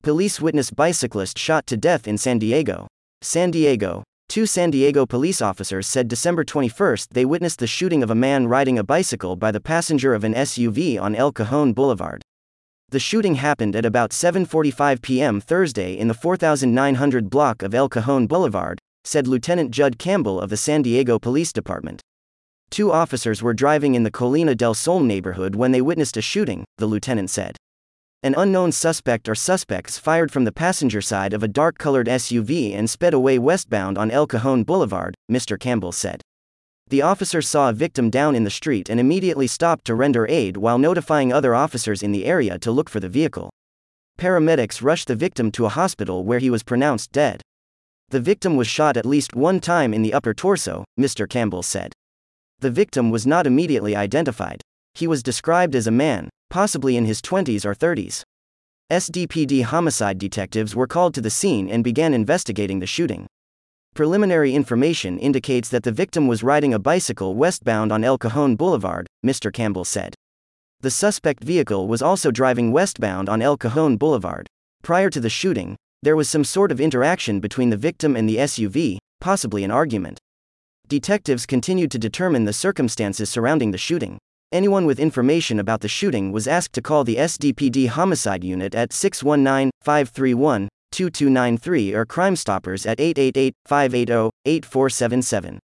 Police witness bicyclist shot to death in San Diego. San Diego. Two San Diego police officers said December 21 they witnessed the shooting of a man riding a bicycle by the passenger of an SUV on El Cajon Boulevard. The shooting happened at about 7:45 p.m. Thursday in the 4900 block of El Cajon Boulevard, said Lieutenant Judd Campbell of the San Diego Police Department. Two officers were driving in the Colina del Sol neighborhood when they witnessed a shooting, the lieutenant said. An unknown suspect or suspects fired from the passenger side of a dark-colored SUV and sped away westbound on El Cajon Boulevard, Mr. Campbell said. The officer saw a victim down in the street and immediately stopped to render aid while notifying other officers in the area to look for the vehicle. Paramedics rushed the victim to a hospital where he was pronounced dead. The victim was shot at least one time in the upper torso, Mr. Campbell said. The victim was not immediately identified. He was described as a man, possibly in his 20s or 30s. SDPD homicide detectives were called to the scene and began investigating the shooting. Preliminary information indicates that the victim was riding a bicycle westbound on El Cajon Boulevard, Mr. Campbell said. The suspect vehicle was also driving westbound on El Cajon Boulevard. Prior to the shooting, there was some sort of interaction between the victim and the SUV, possibly an argument. Detectives continued to determine the circumstances surrounding the shooting. Anyone with information about the shooting was asked to call the SDPD Homicide Unit at 619-531-2293 or Crime Stoppers at 888-580-8477.